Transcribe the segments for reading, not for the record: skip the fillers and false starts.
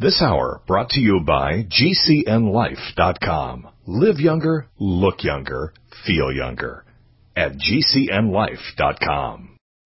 This hour brought to you by GCNLife.com. Live younger, look younger, feel younger at GCNLife.com.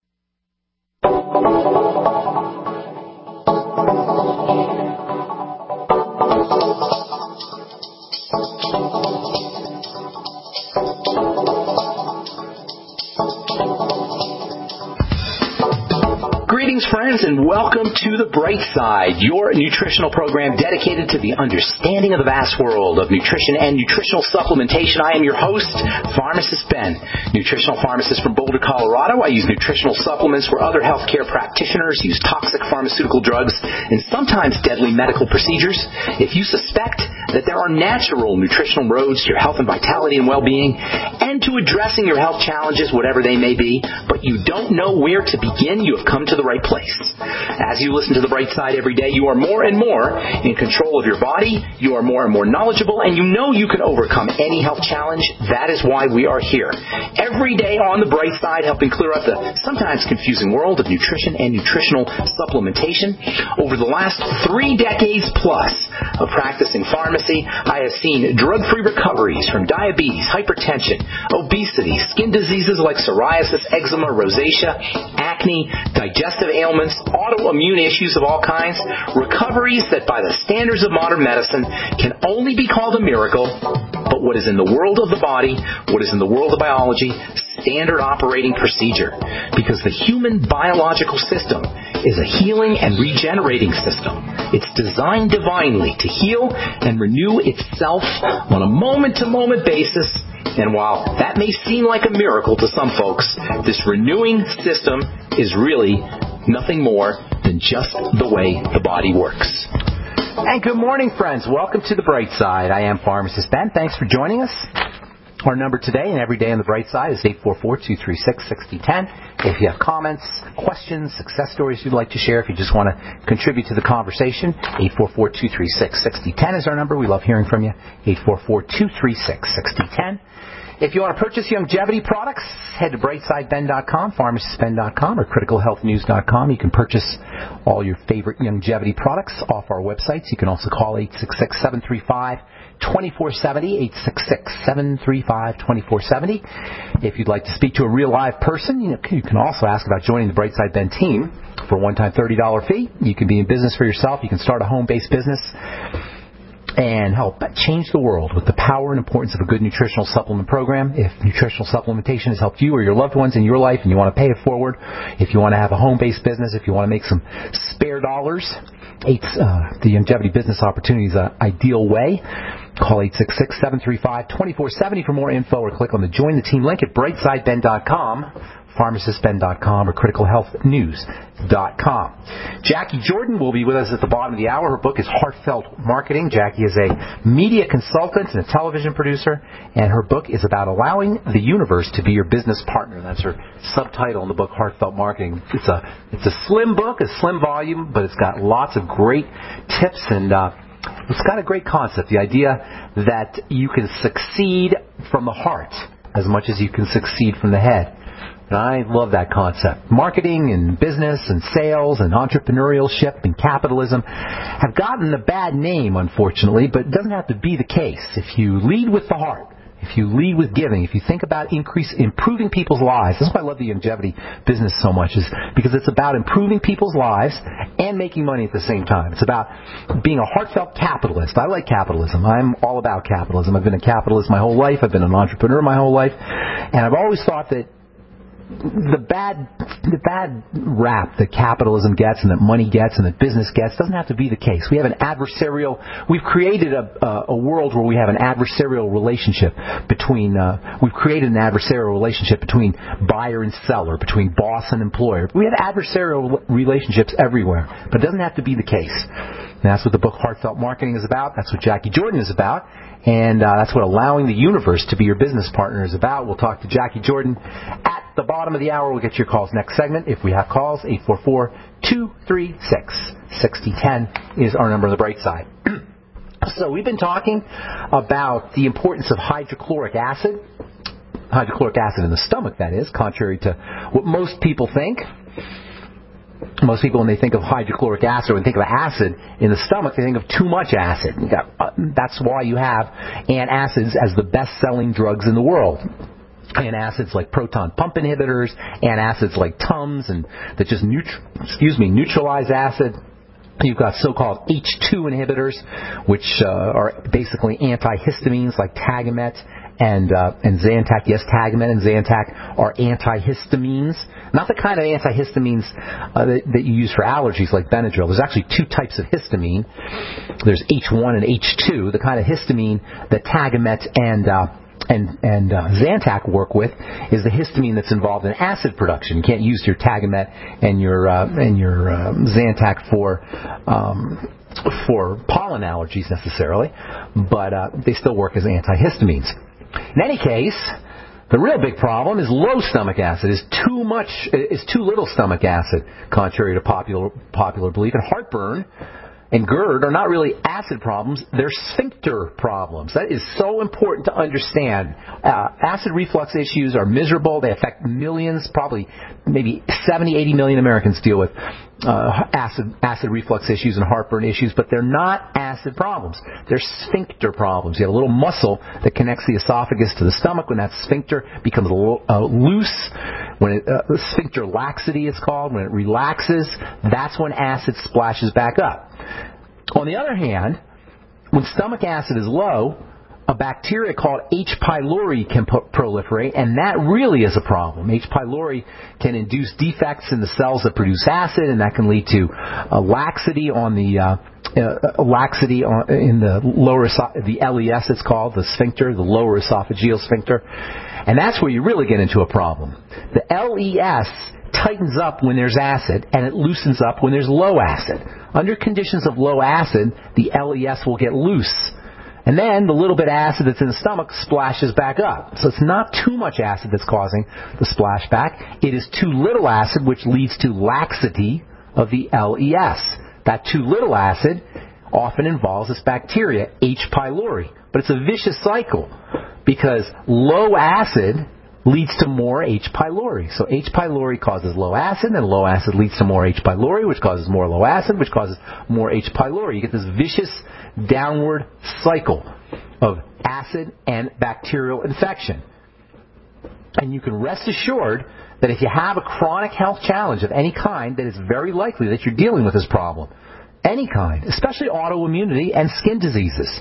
Greetings, friends, and welcome to The Bright Side, your nutritional program dedicated to the understanding of the vast world of nutrition and nutritional supplementation. I am your host, Pharmacist Ben, nutritional pharmacist from Boulder, Colorado. I use nutritional supplements where other healthcare practitioners use toxic pharmaceutical drugs and sometimes deadly medical procedures. If you suspect that there are natural nutritional roads to your health and vitality and well-being and to addressing your health challenges, whatever they may be, but you don't know where to begin, you have come to the right place. As you listen to The Bright Side every day, you are more and more in control of your body, you are more and more knowledgeable, and you know you can overcome any health challenge. That is why we are here. Every day on The Bright Side, helping clear up the sometimes confusing world of nutrition and nutritional supplementation. Over the last 3 decades plus of practicing pharmacy, I have seen drug-free recoveries from diabetes, hypertension, obesity, skin diseases like psoriasis, eczema, rosacea, acne, digestive ailments, autoimmune issues of all kinds, recoveries that by the standards of modern medicine can only be called a miracle, but what is in the world of the body, what is in the world of biology, standard operating procedure. Because the human biological system is a healing and regenerating system. It's designed divinely to heal and renew itself on a moment-to-moment basis. And while that may seem like a miracle to some folks, this renewing system is really nothing more than just the way the body works. And good morning, friends. Welcome to The Bright Side. I am Pharmacist Ben. Thanks for joining us. Our number today and every day on The Bright Side is 844-236-6010. If you have comments, questions, success stories you'd like to share, if you just want to contribute to the conversation, 844-236-6010 is our number. We love hearing from you, 844-236-6010. If you want to purchase longevity products, head to brightsideben.com, pharmacistben.com, or criticalhealthnews.com. You can purchase all your favorite longevity products off our websites. You can also call 866-735-2470, 866-735-2470. If you'd like to speak to a real live person, you can also ask about joining the Brightside Ben team for a one-time $30 fee. You can be in business for yourself. You can start a home-based business and help change the world with the power and importance of a good nutritional supplement program. If nutritional supplementation has helped you or your loved ones in your life and you want to pay it forward, if you want to have a home-based business, if you want to make some spare dollars, the longevity business opportunity is an ideal way. Call 866-735-2470 for more info or click on the Join the Team link at brightsideben.com, pharmacistben.com, or criticalhealthnews.com. Jackie Jordan will be with us at the bottom of the hour. Her book is Heartfelt Marketing. Jackie is a media consultant and a television producer, and her book is about allowing the universe to be your business partner. That's her subtitle in the book, Heartfelt Marketing. It's a slim book, a slim volume, but it's got lots of great tips and it's got a great concept, the idea that you can succeed from the heart as much as you can succeed from the head. And I love that concept. Marketing and business and sales and entrepreneurship and capitalism have gotten a bad name, unfortunately, but it doesn't have to be the case. If you lead with the heart, if you lead with giving, if you think about improving people's lives, that's why I love the longevity business so much, is because it's about improving people's lives and making money at the same time. It's about being a heartfelt capitalist. I like capitalism. I'm all about capitalism. I've been a capitalist my whole life. I've been an entrepreneur my whole life. And I've always thought that the bad rap that capitalism gets and that money gets and that business gets doesn't have to be the case. We've created a world where we have an adversarial relationship between buyer and seller, between boss and employer. We have adversarial relationships everywhere, but it doesn't have to be the case. And that's what the book Heartfelt Marketing is about. That's what Jackie Jordan is about. And that's what allowing the universe to be your business partner is about. We'll talk to Jackie Jordan at the bottom of the hour. We'll get your calls next segment. If we have calls, 844-236-6010 is our number on the Bright Side. So we've been talking about the importance of hydrochloric acid in the stomach, that is, contrary to what most people think. Most people, when they think of hydrochloric acid, or when they think of acid in the stomach, they think of too much acid. That's why you have antacids as the best-selling drugs in the world. Antacids like proton pump inhibitors, antacids like Tums, and that just neutralize acid. You've got so-called H2 inhibitors, which are basically antihistamines like Tagamet and Zantac. Yes, Tagamet and Zantac are antihistamines. Not the kind of antihistamines that you use for allergies like Benadryl. There's actually two types of histamine. There's H1 and H2. The kind of histamine that Tagamet and Zantac work with is the histamine that's involved in acid production. You can't use your Tagamet and your Zantac for pollen allergies necessarily, but they still work as antihistamines. In any case, the real big problem is low stomach acid, is too little stomach acid, contrary to popular belief. And heartburn and GERD are not really acid problems, they're sphincter problems. That is so important to understand. Acid reflux issues are miserable. They affect millions, probably maybe 70, 80 million Americans deal with acid reflux issues and heartburn issues, but they're not acid problems. They're sphincter problems. You have a little muscle that connects the esophagus to the stomach. When that sphincter becomes loose, when sphincter laxity is called, when it relaxes, that's when acid splashes back up. On the other hand, when stomach acid is low, a bacteria called H. pylori can proliferate, and that really is a problem. H. pylori can induce defects in the cells that produce acid, and that can lead to laxity in the lower the LES. It's called the sphincter, the lower esophageal sphincter, and that's where you really get into a problem. The LES tightens up when there's acid, and it loosens up when there's low acid. Under conditions of low acid, the LES will get loose. And then the little bit of acid that's in the stomach splashes back up. So it's not too much acid that's causing the splashback. It is too little acid, which leads to laxity of the LES. That too little acid often involves this bacteria, H. pylori. But it's a vicious cycle because low acid leads to more H. pylori. So H. pylori causes low acid, and low acid leads to more H. pylori, which causes more low acid, which causes more H. pylori. You get this vicious downward cycle of acid and bacterial infection. And you can rest assured that if you have a chronic health challenge of any kind, that it's very likely that you're dealing with this problem. Any kind, especially autoimmunity and skin diseases.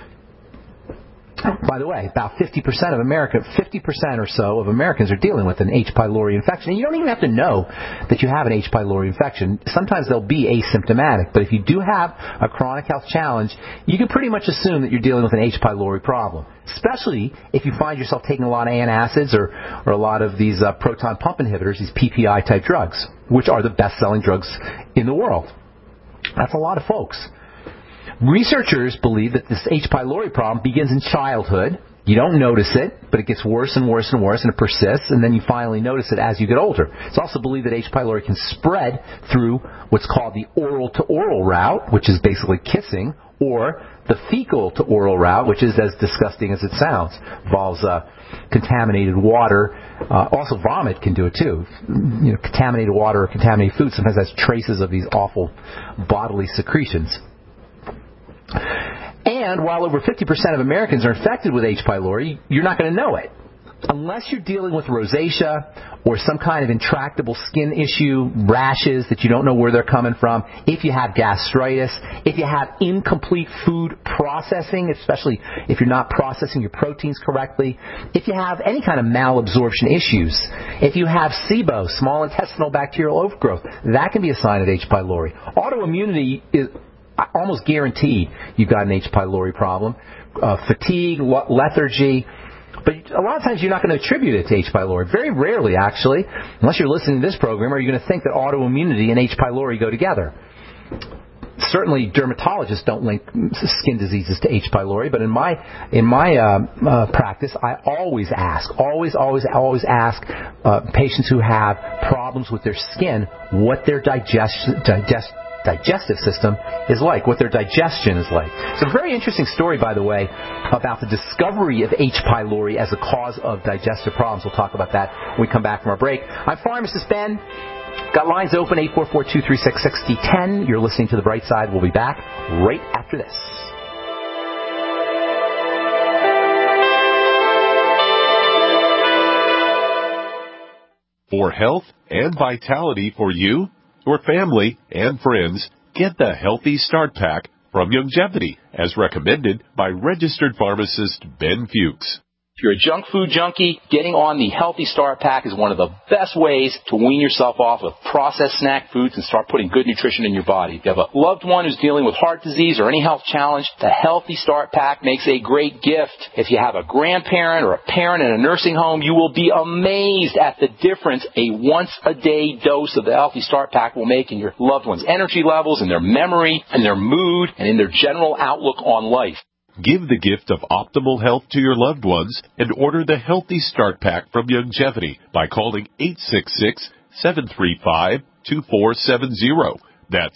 By the way, about 50% or so of Americans are dealing with an H. pylori infection. And you don't even have to know that you have an H. pylori infection. Sometimes they'll be asymptomatic. But if you do have a chronic health challenge, you can pretty much assume that you're dealing with an H. pylori problem, especially if you find yourself taking a lot of antacids or a lot of these proton pump inhibitors, these PPI-type drugs, which are the best-selling drugs in the world. That's a lot of folks. Researchers believe that this H. pylori problem begins in childhood. You don't notice it, but it gets worse and worse and worse, and it persists, and then you finally notice it as you get older. It's also believed that H. pylori can spread through what's called the oral-to-oral route, which is basically kissing, or the fecal-to-oral route, which is as disgusting as it sounds. Involves contaminated water. Also, vomit can do it too. Contaminated water or contaminated food sometimes has traces of these awful bodily secretions. And while over 50% of Americans are infected with H. pylori, you're not going to know it. Unless you're dealing with rosacea or some kind of intractable skin issue, rashes that you don't know where they're coming from, if you have gastritis, if you have incomplete food processing, especially if you're not processing your proteins correctly, if you have any kind of malabsorption issues, if you have SIBO, small intestinal bacterial overgrowth, that can be a sign of H. pylori. Autoimmunity is almost guaranteed you've got an H. pylori problem. Fatigue, lethargy. But a lot of times you're not going to attribute it to H. pylori. Very rarely, actually, unless you're listening to this program, are you going to think that autoimmunity and H. pylori go together. Certainly, dermatologists don't link skin diseases to H. pylori, but in my practice, I always ask patients who have problems with their skin what their digestive system is like, what their digestion is like. It's a very interesting story, by the way, about the discovery of H. pylori as a cause of digestive problems. We'll talk about that when we come back from our break. I'm Pharmacist Ben. Got lines open, 844-236-6010. You're listening to The Bright Side. We'll be back right after this. For health and vitality for you, your family, and friends, get the Healthy Start Pack from Youngevity, as recommended by registered pharmacist Ben Fuchs. If you're a junk food junkie, getting on the Healthy Start Pack is one of the best ways to wean yourself off of processed snack foods and start putting good nutrition in your body. If you have a loved one who's dealing with heart disease or any health challenge, the Healthy Start Pack makes a great gift. If you have a grandparent or a parent in a nursing home, you will be amazed at the difference a once-a-day dose of the Healthy Start Pack will make in your loved one's energy levels, in their memory, in their mood, and in their general outlook on life. Give the gift of optimal health to your loved ones and order the Healthy Start Pack from Youngevity by calling 866-735-2470. That's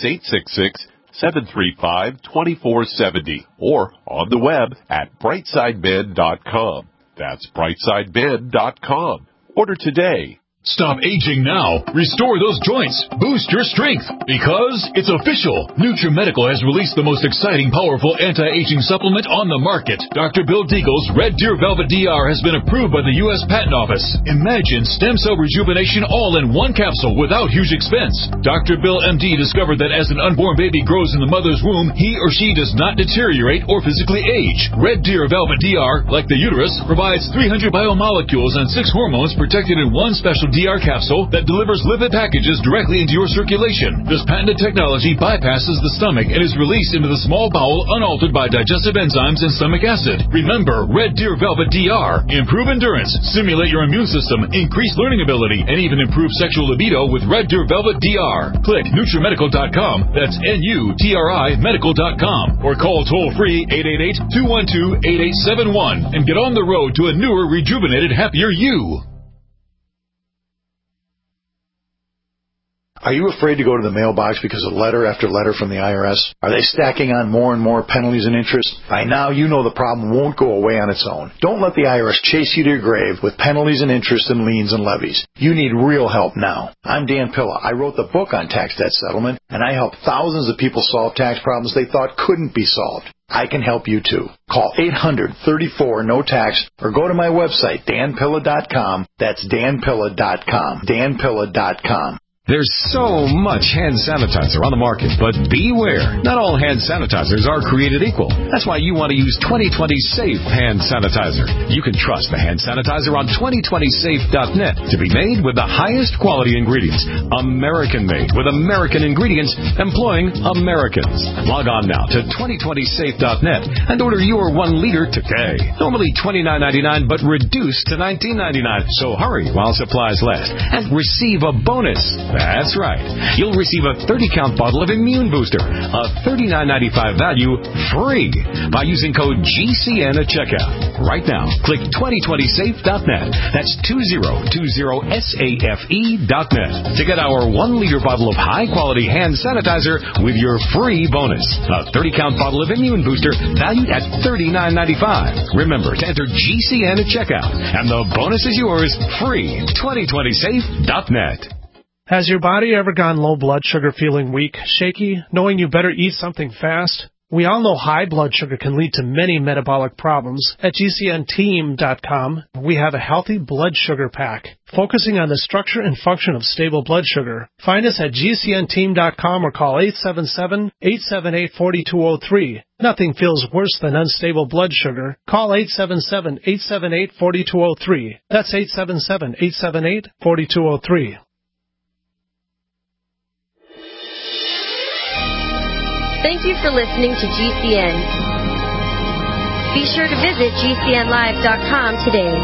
866-735-2470. Or on the web at brightsideben.com. That's brightsideben.com. Order today. Stop aging now. Restore those joints. Boost your strength. Because it's official. NutriMedical has released the most exciting, powerful anti-aging supplement on the market. Dr. Bill Deagle's Red Deer Velvet DR has been approved by the U.S. Patent Office. Imagine stem cell rejuvenation all in one capsule without huge expense. Dr. Bill MD discovered that as an unborn baby grows in the mother's womb, he or she does not deteriorate or physically age. Red Deer Velvet DR, like the uterus, provides 300 biomolecules and 6 hormones protected in one special DR capsule that delivers lipid packages directly into your circulation. This patented technology bypasses the stomach and is released into the small bowel unaltered by digestive enzymes and stomach acid. Remember, Red Deer Velvet DR. Improve endurance, stimulate your immune system, increase learning ability, and even improve sexual libido with Red Deer Velvet DR. Click NutriMedical.com, that's NUTRI Medical.com, or call toll-free 888-212-8871 and get on the road to a newer, rejuvenated, happier you. Are you afraid to go to the mailbox because of letter after letter from the IRS? Are they stacking on more and more penalties and interest? By now, you know the problem won't go away on its own. Don't let the IRS chase you to your grave with penalties and interest and liens and levies. You need real help now. I'm Dan Pilla. I wrote the book on tax debt settlement, and I helped thousands of people solve tax problems they thought couldn't be solved. I can help you too. Call 800-34-NO-TAX or go to my website, danpilla.com. That's danpilla.com. danpilla.com. There's so much hand sanitizer on the market, but beware. Not all hand sanitizers are created equal. That's why you want to use 2020 Safe Hand Sanitizer. You can trust the hand sanitizer on 2020safe.net to be made with the highest quality ingredients. American-made with American ingredients, employing Americans. Log on now to 2020safe.net and order your 1 liter today. Normally $29.99, but reduced to $19.99. So hurry while supplies last and receive a bonus. That's right. You'll receive a 30-count bottle of Immune Booster, a $39.95 value, free by using code GCN at checkout. Right now, click 2020safe.net. That's 2020safe.net to get our 1 liter bottle of high-quality hand sanitizer with your free bonus. A 30-count bottle of Immune Booster valued at $39.95. Remember to enter GCN at checkout, and the bonus is yours, free. 2020safe.net. Has your body ever gone low blood sugar, feeling weak, shaky, knowing you better eat something fast? We all know high blood sugar can lead to many metabolic problems. At GCNteam.com, we have a healthy blood sugar pack, focusing on the structure and function of stable blood sugar. Find us at GCNteam.com or call 877-878-4203. Nothing feels worse than unstable blood sugar. Call 877-878-4203. That's 877-878-4203. Thank you for listening to GCN. Be sure to visit GCNlive.com today.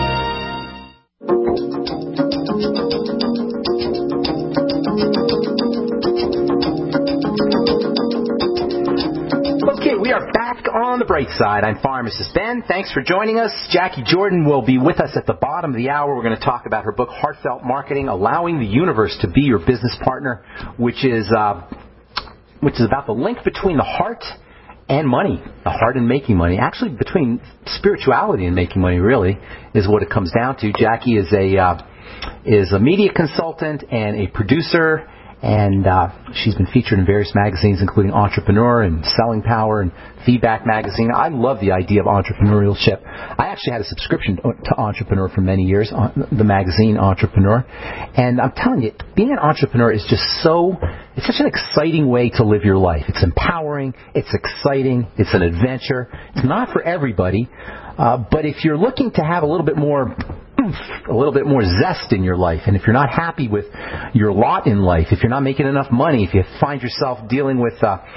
Okay, we are back on the bright side. I'm Pharmacist Ben. Thanks for joining us. Jackie Jordan will be with us at the bottom of the hour. We're going to talk about her book, Heartfelt Marketing, Allowing the Universe to Be Your Business Partner, which is about the link between the heart and money, the heart and making money. Actually, between spirituality and making money, really, is what it comes down to. Jackie is a is a media consultant and a producer, and she's been featured in various magazines, including Entrepreneur and Selling Power and Feedback Magazine. I love the idea of entrepreneurship. I actually had a subscription to Entrepreneur for many years, the magazine Entrepreneur. And I'm telling you, being an entrepreneur is just it's such an exciting way to live your life. It's empowering, it's exciting, it's an adventure. It's not for everybody, but if you're looking to have a little bit more zest in your life, and if you're not happy with your lot in life, if you're not making enough money, if you find yourself dealing with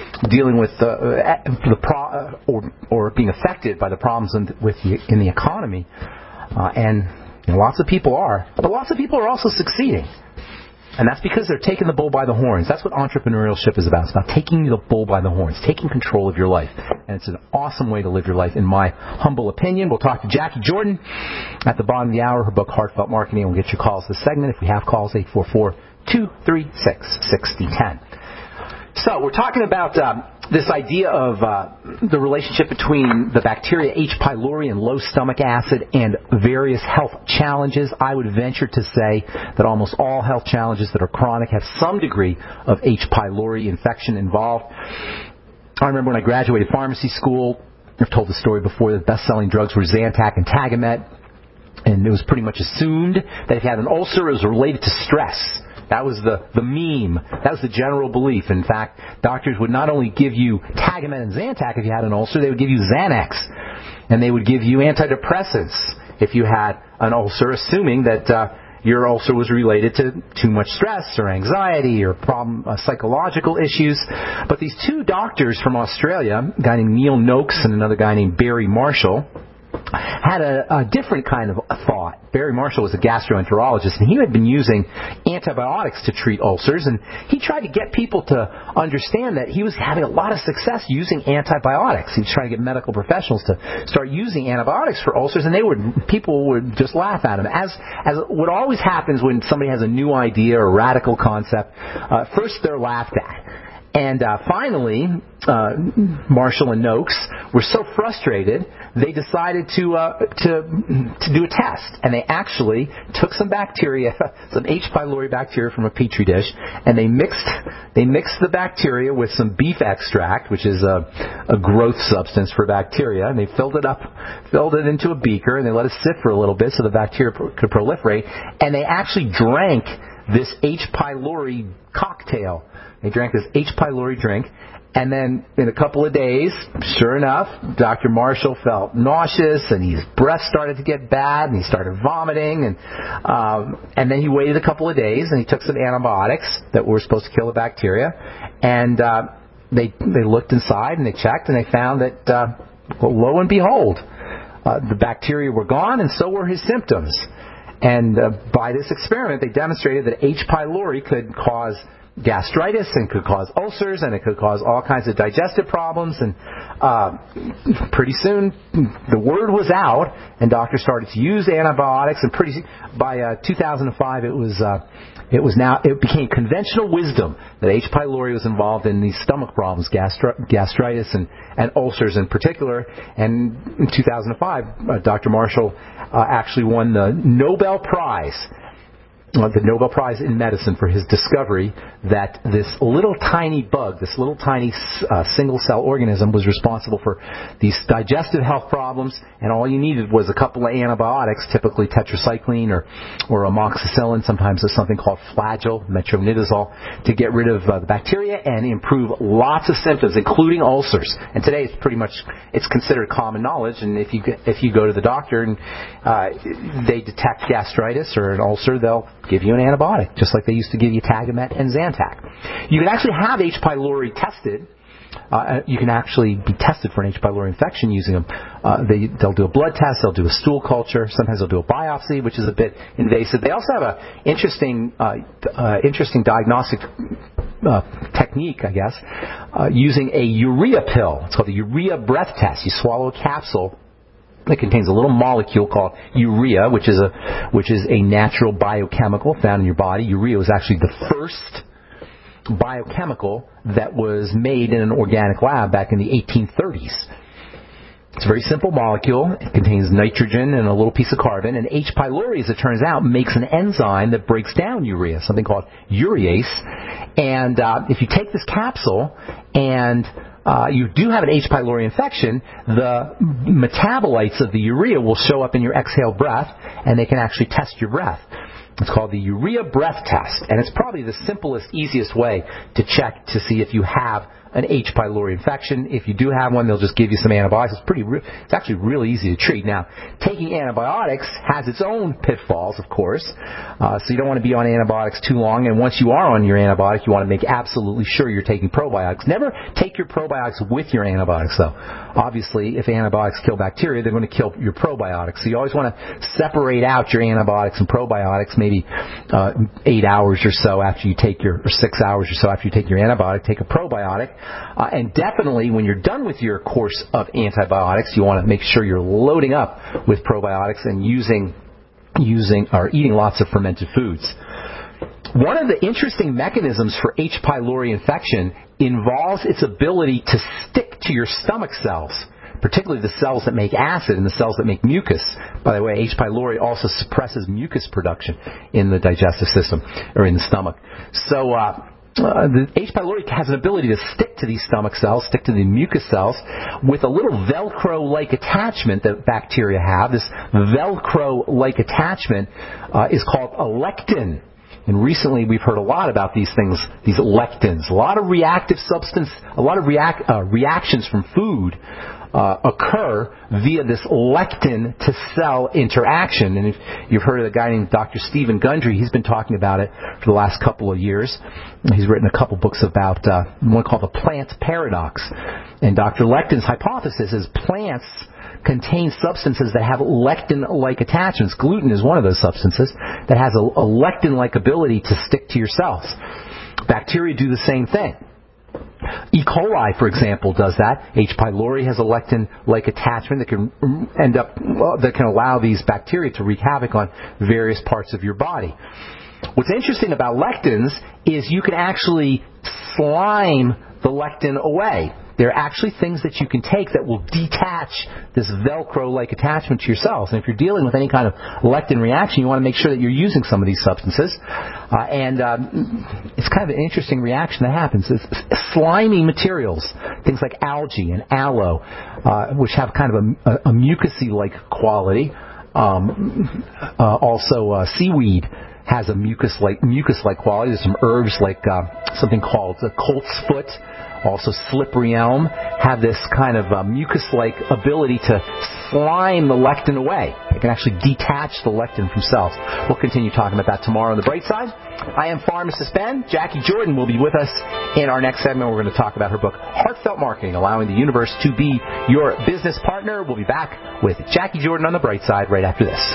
or being affected by the problems in the economy, and lots of people are, but lots of people are also succeeding. And that's because they're taking the bull by the horns. That's what entrepreneurship is about. It's about taking the bull by the horns, taking control of your life. And it's an awesome way to live your life, in my humble opinion. We'll talk to Jackie Jordan at the bottom of the hour. Her book, Heartfelt Marketing. We'll get your calls this segment. If we have calls, 844-236-6010. So we're talking about this idea of the relationship between the bacteria H. pylori and low stomach acid and various health challenges. I would venture to say that almost all health challenges that are chronic have some degree of H. pylori infection involved. I remember when I graduated pharmacy school, I've told the story before, the best-selling drugs were Zantac and Tagamet, and it was pretty much assumed that if you had an ulcer, it was related to stress. That was the meme. That was the general belief. In fact, doctors would not only give you Tagamet and Zantac if you had an ulcer, they would give you Xanax. And they would give you antidepressants if you had an ulcer, assuming that your ulcer was related to too much stress or anxiety or psychological issues. But these two doctors from Australia, a guy named Neil Noakes and another guy named Barry Marshall, had a different kind of thought. Barry Marshall was a gastroenterologist, and he had been using antibiotics to treat ulcers, and he tried to get people to understand that he was having a lot of success using antibiotics. He was trying to get medical professionals to start using antibiotics for ulcers, and people would just laugh at him. As what always happens when somebody has a new idea or radical concept, first they're laughed at. And finally, Marshall and Noakes were so frustrated, they decided to do a test. And they actually took some bacteria, some H. pylori bacteria from a petri dish, and they mixed the bacteria with some beef extract, which is a growth substance for bacteria, and they filled it into a beaker, and they let it sit for a little bit so the bacteria could proliferate. And they actually drank this H. pylori cocktail. They drank this H. pylori drink, and then in a couple of days, sure enough, Dr. Marshall felt nauseous, and his breath started to get bad, and he started vomiting, and then he waited a couple of days, and he took some antibiotics that were supposed to kill the bacteria, and they looked inside, and they checked, and they found that, lo and behold, the bacteria were gone, and so were his symptoms. And by this experiment, they demonstrated that H. pylori could cause gastritis and could cause ulcers, and it could cause all kinds of digestive problems. And pretty soon the word was out, and doctors started to use antibiotics. And by 2005, it became conventional wisdom that H. pylori was involved in these stomach problems, gastritis and ulcers in particular. And in 2005, Dr. Marshall actually won the Nobel Prize in medicine for his discovery that this little tiny bug, this little tiny single-cell organism was responsible for these digestive health problems, and all you needed was a couple of antibiotics, typically tetracycline or amoxicillin, sometimes there's something called Flagyl, metronidazole, to get rid of the bacteria and improve lots of symptoms, including ulcers. And today it's considered common knowledge, and if you go to the doctor and they detect gastritis or an ulcer, they'll give you an antibiotic, just like they used to give you Tagamet and Zantac. You can actually have H. pylori tested. You can actually be tested for an H. pylori infection using them. They'll do a blood test, they'll do a stool culture, sometimes they'll do a biopsy, which is a bit invasive. They also have an interesting diagnostic technique, I guess, using a urea pill. It's called the urea breath test. You swallow a capsule. It contains a little molecule called urea, which is a natural biochemical found in your body. Urea was actually the first biochemical that was made in an organic lab back in the 1830s. It's a very simple molecule. It contains nitrogen and a little piece of carbon. And H. pylori, as it turns out, makes an enzyme that breaks down urea, something called urease. And if you take this capsule and you do have an H. pylori infection, the metabolites of the urea will show up in your exhaled breath, and they can actually test your breath. It's called the urea breath test, and it's probably the simplest, easiest way to check to see if you have an H. pylori infection. If you do have one, they'll just give you some antibiotics. It's actually really easy to treat. Now, taking antibiotics has its own pitfalls, of course, so you don't want to be on antibiotics too long, and once you are on your antibiotic, you want to make absolutely sure you're taking probiotics. Never take your probiotics with your antibiotics, though. Obviously, if antibiotics kill bacteria, they're going to kill your probiotics, so you always want to separate out your antibiotics and probiotics, maybe 8 hours or so after you take or 6 hours or so after you take your antibiotic, take a probiotic. And definitely, when you're done with your course of antibiotics, you want to make sure you're loading up with probiotics and using or eating lots of fermented foods. One of the interesting mechanisms for H. pylori infection involves its ability to stick to your stomach cells, particularly the cells that make acid and the cells that make mucus. By the way, H. pylori also suppresses mucus production in the digestive system or in the stomach. So the H. pylori has an ability to stick to these stomach cells, stick to the mucus cells, with a little Velcro-like attachment that bacteria have. This Velcro-like attachment is called a lectin. And recently we've heard a lot about these things, these lectins. A lot of reactive substance, a lot of reactions from food occur via this lectin to cell interaction. And if you've heard of a guy named Dr. Stephen Gundry, he's been talking about it for the last couple of years. He's written a couple books about one called the plant paradox. And Dr. Lectin's hypothesis is plants contain substances that have lectin-like attachments. Gluten is one of those substances that has a lectin-like ability to stick to your cells. Bacteria do the same thing. E. coli, for example, does that. H. pylori has a lectin-like attachment that can allow these bacteria to wreak havoc on various parts of your body. What's interesting about lectins is you can actually slime the lectin away. There are actually things that you can take that will detach this Velcro-like attachment to your cells. And if you're dealing with any kind of lectin reaction, you want to make sure that you're using some of these substances. It's kind of an interesting reaction that happens. It's slimy materials, things like algae and aloe, which have kind of a mucusy-like quality. Also, seaweed has a mucus-like quality. There's some herbs like something called the colt's foot, also slippery elm, have this kind of mucus-like ability to slime the lectin away. It can actually detach the lectin from cells. We'll continue talking about that tomorrow on the bright side. I am Pharmacist Ben. Jackie Jordan will be with us in our next segment. We're going to talk about her book, Heartfelt Marketing, Allowing the Universe to Be Your Business Partner. We'll be back with Jackie Jordan on the bright side right after this.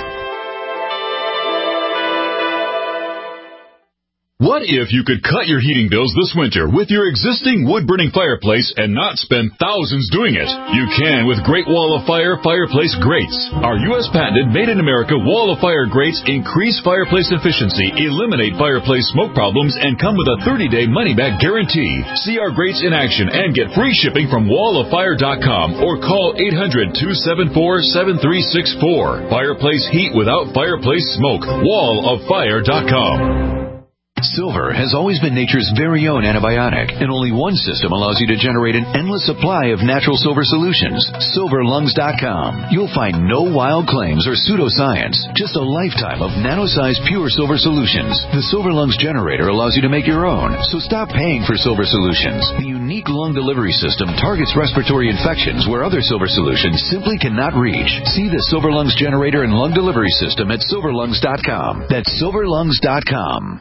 What if you could cut your heating bills this winter with your existing wood-burning fireplace and not spend thousands doing it? You can with Great Wall of Fire Fireplace Grates. Our U.S. patented made-in-America Wall of Fire grates increase fireplace efficiency, eliminate fireplace smoke problems, and come with a 30-day money-back guarantee. See our grates in action and get free shipping from walloffire.com or call 800-274-7364. Fireplace heat without fireplace smoke. walloffire.com. Silver has always been nature's very own antibiotic, and only one system allows you to generate an endless supply of natural silver solutions. SilverLungs.com. You'll find no wild claims or pseudoscience, just a lifetime of nano-sized pure silver solutions. The Silver Lungs generator allows you to make your own, so stop paying for silver solutions. The unique lung delivery system targets respiratory infections where other silver solutions simply cannot reach. See the Silver Lungs generator and lung delivery system at SilverLungs.com. That's SilverLungs.com.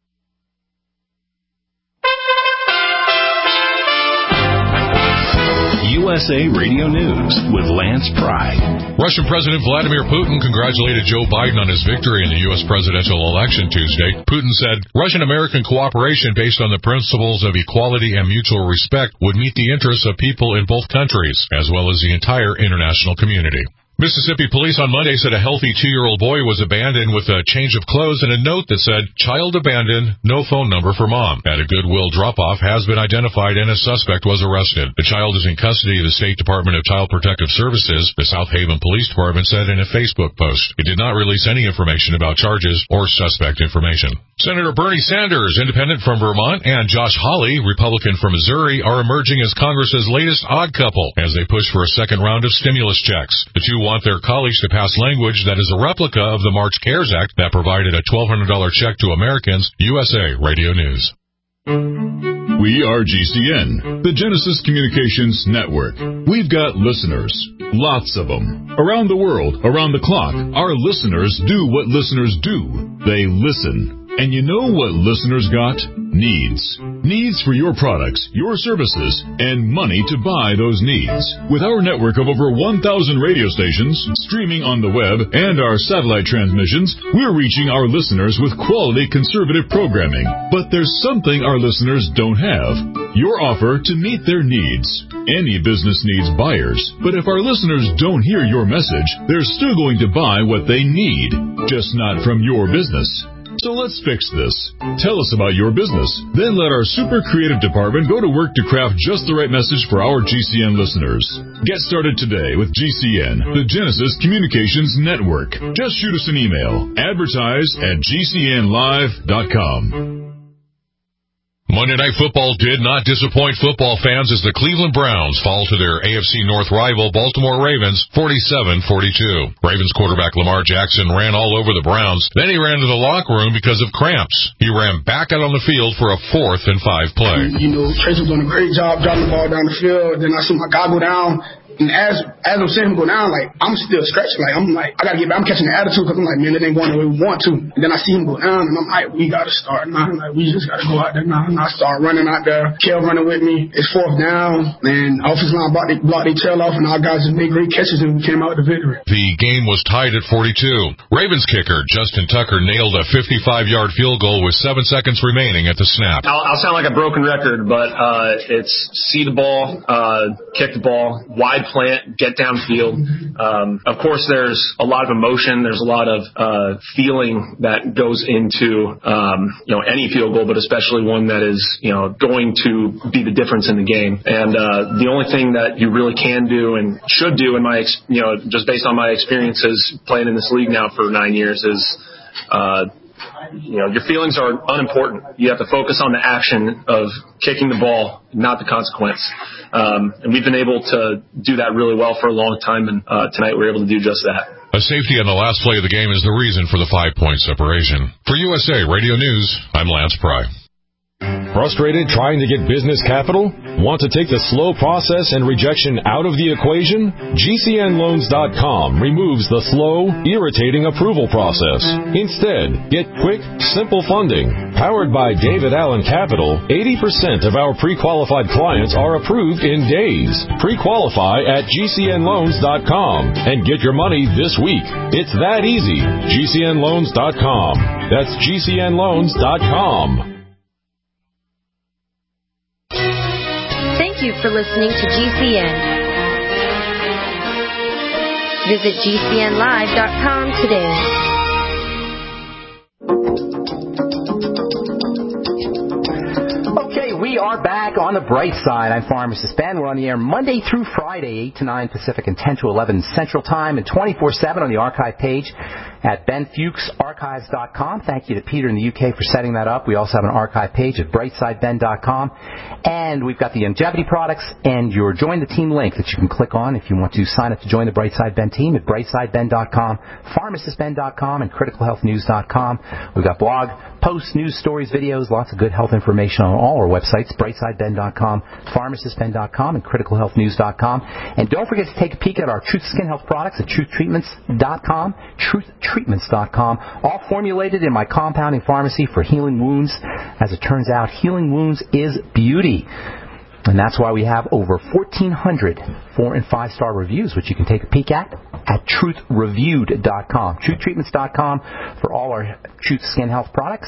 USA Radio News with Lance Pry. Russian President Vladimir Putin congratulated Joe Biden on his victory in the U.S. presidential election Tuesday. Putin said Russian-American cooperation based on the principles of equality and mutual respect would meet the interests of people in both countries, as well as the entire international community. Mississippi police on Monday said a healthy 2-year-old boy was abandoned with a change of clothes and a note that said, "Child abandoned, no phone number for mom." At a Goodwill drop-off has been identified and a suspect was arrested. The child is in custody of the State Department of Child Protective Services, the South Haven Police Department said in a Facebook post. It did not release any information about charges or suspect information. Senator Bernie Sanders, independent from Vermont, and Josh Hawley, Republican from Missouri, are emerging as Congress's latest odd couple as they push for a second round of stimulus checks. The two want their colleagues to pass language that is a replica of the March CARES Act that provided a $1,200 check to Americans. USA Radio News. We are GCN, the Genesis Communications Network. We've got listeners, lots of them. Around the world, around the clock, our listeners do what listeners do. They listen. And you know what listeners got? Needs. Needs for your products, your services, and money to buy those needs. With our network of over 1,000 radio stations, streaming on the web, and our satellite transmissions, we're reaching our listeners with quality conservative programming. But there's something our listeners don't have. Your offer to meet their needs. Any business needs buyers, but if our listeners don't hear your message, they're still going to buy what they need, just not from your business. So let's fix this. Tell us about your business. Then let our super creative department go to work to craft just the right message for our GCN listeners. Get started today with GCN, the Genesis Communications Network. Just shoot us an email. Advertise@GCNlive.com. Monday Night Football did not disappoint football fans as the Cleveland Browns fall to their AFC North rival Baltimore Ravens 47-42. Ravens quarterback Lamar Jackson ran all over the Browns. Then he ran to the locker room because of cramps. He ran back out on the field for a 4th and 5 play. Trace was doing a great job driving the ball down the field. Then I see my guy go down. And as I'm seeing him go down, I'm still stretching. I gotta get back. I'm catching the attitude because I'm like, man, it ain't going the way we want to. And then I see him go down, and I'm like, we gotta start now. We just gotta go out there now. And I start running out there. Kel running with me. It's 4th down, and offensive line blocked their tail off, and our guys just made great catches, and we came out with the victory. The game was tied at 42. Ravens kicker Justin Tucker nailed a 55-yard field goal with 7 seconds remaining at the snap. I'll sound like a broken record, but it's see the ball, kick the ball, wide plant, get downfield. Of course, there's a lot of emotion. There's a lot of feeling that goes into any field goal, but especially one that is going to be the difference in the game. And the only thing that you really can do and should do, in my just based on my experiences playing in this league now for 9 years, is your feelings are unimportant. You have to focus on the action of kicking the ball, not the consequence. And we've been able to do that really well for a long time, and tonight we're able to do just that. A safety on the last play of the game is the reason for the 5-point separation. For USA Radio News, I'm Lance Pry. Frustrated trying to get business capital? Want to take the slow process and rejection out of the equation? GCNloans.com removes the slow, irritating approval process. Instead, get quick, simple funding. Powered by David Allen Capital, 80% of our pre-qualified clients are approved in days. Pre-qualify at GCNloans.com and get your money this week. It's that easy. GCNloans.com. That's GCNloans.com. Thank you for listening to GCN. Visit GCNlive.com today. Okay, we are back on the bright side. I'm Pharmacist Ben. We're on the air Monday through Friday, 8 to 9 Pacific and 10 to 11 Central Time, and 24/7 on the archive page at benfuchsarchives.com. Thank you to Peter in the UK for setting that up. We also have an archive page at brightsideben.com. And we've got the Youngevity products and your Join the Team link that you can click on if you want to sign up to join the Brightside Ben team at brightsideben.com, pharmacistben.com, and criticalhealthnews.com. We've got blog posts, news stories, videos, lots of good health information on all our websites, brightsideben.com, pharmacistben.com, and criticalhealthnews.com. And don't forget to take a peek at our Truth Skin Health products at truthtreatments.com, truthtreatments.com, all formulated in my compounding pharmacy for healing wounds. As it turns out, healing wounds is beauty. And that's why we have over 1,400 4- and 5-star reviews, which you can take a peek at truthreviewed.com. Truthtreatments.com for all our Truth Skin Health products.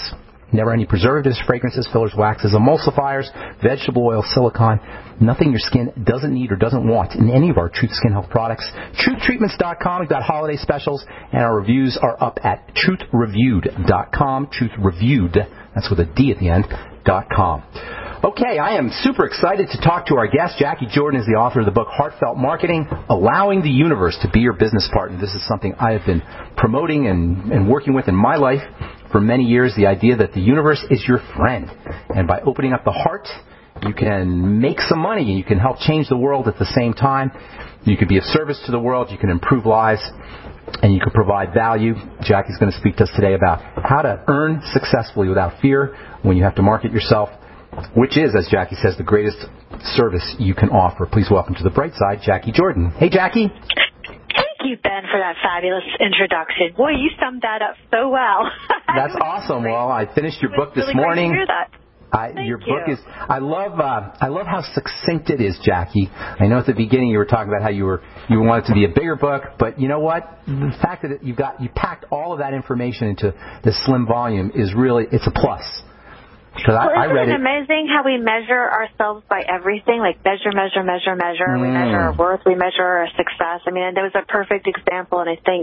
Never any preservatives, fragrances, fillers, waxes, emulsifiers, vegetable oil, silicone, nothing your skin doesn't need or doesn't want in any of our Truth Skin Health products. TruthTreatments.com, we've got holiday specials, and our reviews are up at TruthReviewed.com. TruthReviewed, that's with a D at the end, .com. Okay, I am super excited to talk to our guest. Jackie Jordan is the author of the book Heartfelt Marketing, Allowing the Universe to Be Your Business Partner. This is something I have been promoting and working with in my life for many years, the idea that the universe is your friend. And by opening up the heart, you can make some money and you can help change the world at the same time. You can be of service to the world, you can improve lives, and you can provide value. Jackie's going to speak to us today about how to earn successfully without fear when you have to market yourself, which is, as Jackie says, the greatest service you can offer. Please welcome to the bright side, Jackie Jordan. Hey, Jackie. Thank you, Ben, for that fabulous introduction. Boy, you summed that up so well. That's awesome. Well, I finished your book this really morning. Great to hear that. Your book is. I love how succinct it is, Jackie. I know at the beginning you were talking about how you wanted to be a bigger book, but you know what? The fact that you packed all of that information into this slim volume is really, it's a plus. Well, isn't it amazing how we measure ourselves by everything? Like measure. We measure our worth. We measure our success. I mean, there was a perfect example, and I think,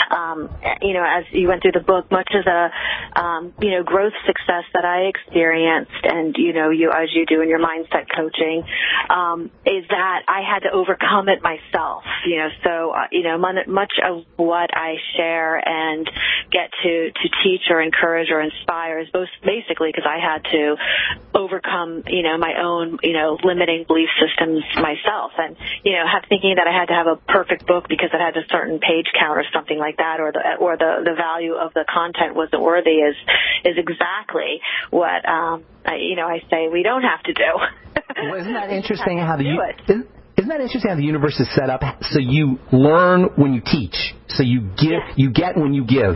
as you went through the book, much of the, growth success that I experienced, and as you do in your mindset coaching, is that I had to overcome it myself. Much of what I share and get to teach or encourage or inspire is basically because I had to overcome, my own, limiting belief systems myself, and thinking that I had to have a perfect book because it had a certain page count or something like that, or the value of the content wasn't worthy is exactly what I say we don't have to do. Well, isn't that interesting how Isn't that interesting how the universe is set up? So you learn when you teach. So you get when you give.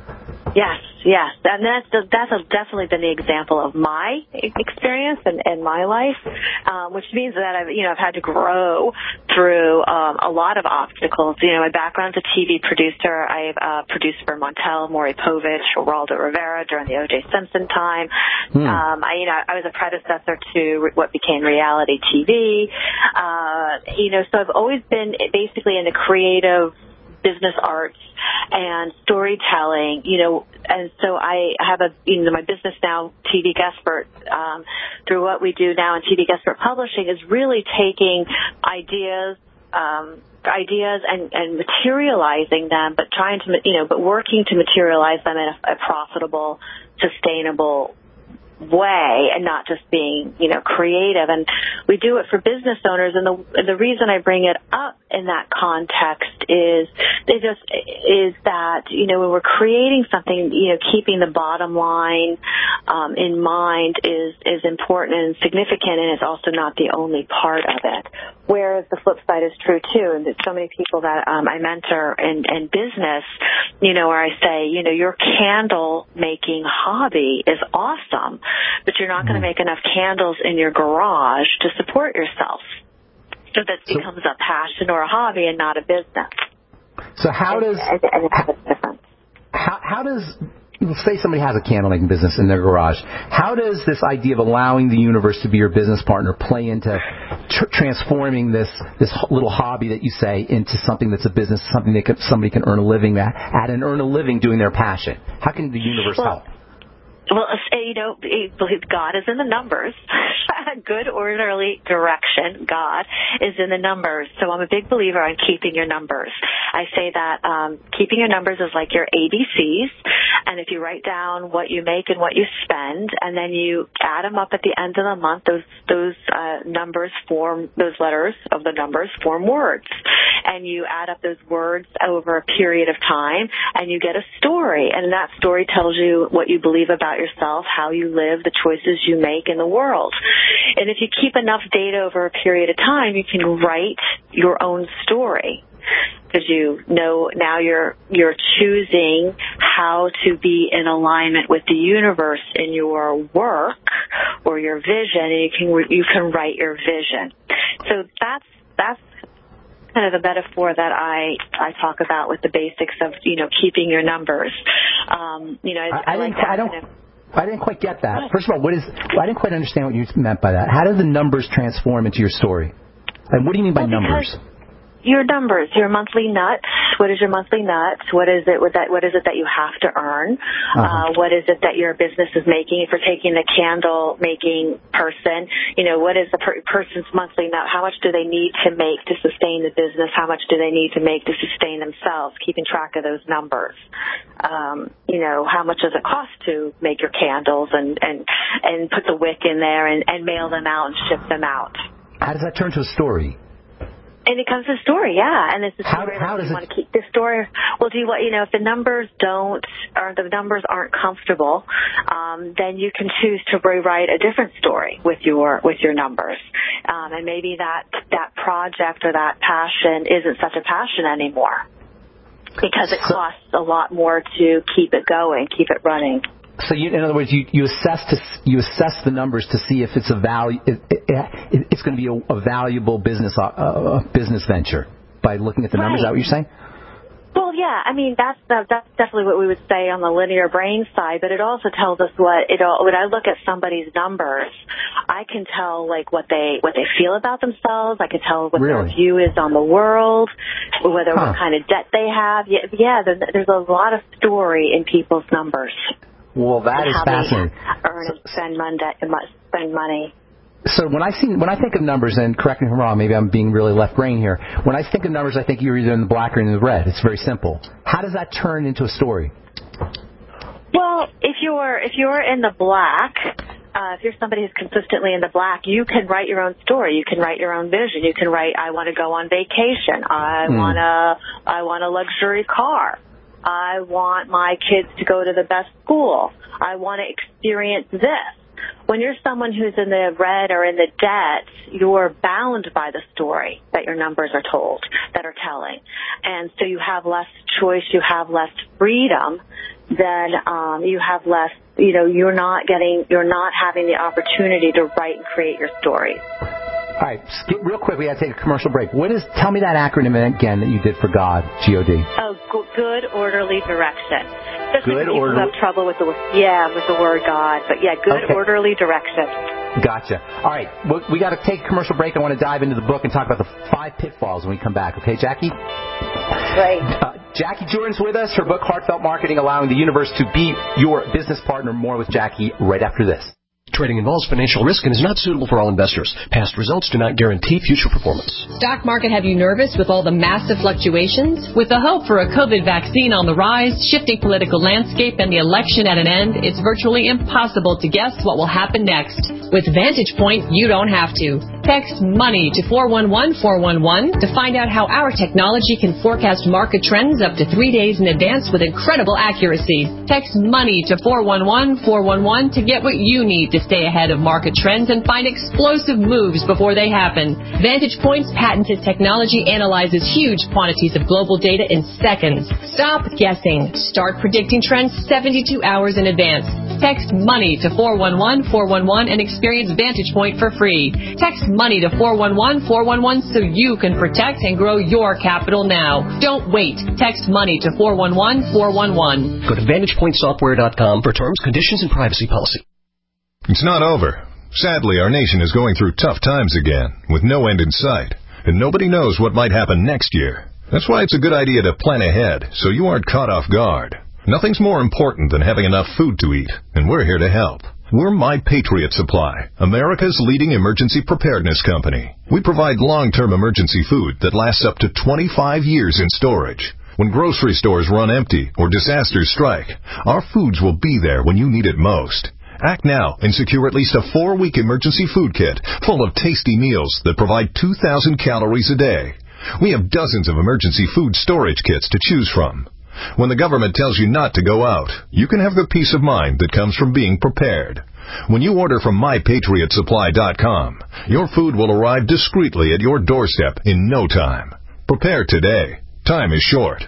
Yes, and that's definitely been the example of my experience and my life, which means that I've had to grow through a lot of obstacles. My background's a TV producer. I've produced for Montel, Maury Povich, Geraldo Rivera during the O.J. Simpson time. I was a predecessor to what became reality TV. So I've always been basically in the creative business arts and storytelling, and so I have my business now, TV Guestpert, through what we do now in TV Guestpert Publishing is really taking ideas and materializing them, but but working to materialize them in a profitable, sustainable way, and not just being, creative. And we do it for business owners. And the reason I bring it up in that context is that, when we're creating something, keeping the bottom line in mind is important and significant, and it's also not the only part of it. Whereas the flip side is true too, and there's so many people that I mentor in business, where I say, your candle making hobby is awesome, but you're not going to make enough candles in your garage to support yourself. So that becomes a passion or a hobby and not a business. So how does say somebody has a candle making business in their garage, how does this idea of allowing the universe to be your business partner play into transforming this little hobby that you say into something that's a business, something that somebody can earn a living at and earn a living doing their passion? How can the universe help? Well, God is in the numbers. Good orderly direction, God, is in the numbers. So I'm a big believer in keeping your numbers. I say that keeping your numbers is like your ABCs, and if you write down what you make and what you spend, and then you add them up at the end of the month, those numbers form, those letters of the numbers form words. And you add up those words over a period of time, and you get a story. And that story tells you what you believe about yourself, how you live, the choices you make in the world. And if you keep enough data over a period of time, you can write your own story. Because now you're choosing how to be in alignment with the universe in your work or your vision, and you can write your vision. So that's kind of the metaphor that I talk about with the basics of keeping your numbers. I didn't quite get that. First of all, I didn't quite understand what you meant by that. How do the numbers transform into your story? And what do you mean by numbers? Your numbers, your monthly nuts. What is your monthly nuts? What is it that you have to earn? What is it that your business is making? If you're taking the candle making person, what is the person's monthly nut? How much do they need to make to sustain the business? How much do they need to make to sustain themselves? Keeping track of those numbers. How much does it cost to make your candles and put the wick in there and mail them out and ship them out? How does that turn to a story? And it comes to a story, yeah. And it's a story. How does you want to keep the story? Well, if the numbers aren't comfortable, then you can choose to rewrite a different story with your numbers. And maybe that project or that passion isn't such a passion anymore because it costs a lot more to keep it going, keep it running. So, in other words, you assess the numbers to see if it's a value. It's going to be a valuable business venture by looking at the numbers. Is that what you're saying? Well, yeah. I mean, that's definitely what we would say on the linear brain side. But it also tells us when I look at somebody's numbers, I can tell what they feel about themselves. I can tell what their view is on the world, what kind of debt they have. Yeah. There's a lot of story in people's numbers. Well, that is fascinating. Earn and spend money. So when I think of numbers, and correct me if I'm wrong, maybe I'm being really left brain here. When I think of numbers, I think you're either in the black or in the red. It's very simple. How does that turn into a story? Well, if you're in the black, if you're somebody who's consistently in the black, you can write your own story. You can write your own vision. You can write, I want to go on vacation. I want a luxury car. I want my kids to go to the best school. I want to experience this. When you're someone who's in the red or in the debt, you're bound by the story that your numbers are telling. And so you have less choice, you have less freedom, then you have less, you're not having the opportunity to write and create your stories. All right, real quick, we got to take a commercial break. Tell me that acronym again that you did for God, G-O-D. Oh, good orderly direction. Especially when people have trouble with the word God. But orderly direction. Gotcha. All right, we got to take a commercial break. I want to dive into the book and talk about the 5 pitfalls when we come back. Okay, Jackie? Great. Jackie Jordan's with us. Her book, Heartfelt Marketing, Allowing the Universe to Be Your Business Partner. More with Jackie right after this. Trading involves financial risk and is not suitable for all investors. Past results do not guarantee future performance. Stock market have you nervous with all the massive fluctuations? With the hope for a COVID vaccine on the rise, shifting political landscape, and the election at an end, it's virtually impossible to guess what will happen next. With Vantage Point, you don't have to. Text MONEY to 411-411 to find out how our technology can forecast market trends up to 3 days in advance with incredible accuracy. Text MONEY to 411-411 to get what you need to stay ahead of market trends and find explosive moves before they happen. Vantage Point's patented technology analyzes huge quantities of global data in seconds. Stop guessing. Start predicting trends 72 hours in advance. Text MONEY to 411-411 and experience Vantage Point for free. Text MONEY to 411-411 so you can protect and grow your capital now. Don't wait. Text MONEY to 411-411. Go to VantagePointSoftware.com for terms, conditions, and privacy policy. It's not over. Sadly, our nation is going through tough times again, with no end in sight, and nobody knows what might happen next year. That's why it's a good idea to plan ahead so you aren't caught off guard. Nothing's more important than having enough food to eat, and we're here to help. We're My Patriot Supply, America's leading emergency preparedness company. We provide long-term emergency food that lasts up to 25 years in storage. When grocery stores run empty or disasters strike, our foods will be there when you need it most. Act now and secure at least a 4-week emergency food kit full of tasty meals that provide 2,000 calories a day. We have dozens of emergency food storage kits to choose from. When the government tells you not to go out, you can have the peace of mind that comes from being prepared. When you order from MyPatriotSupply.com, your food will arrive discreetly at your doorstep in no time. Prepare today. Time is short.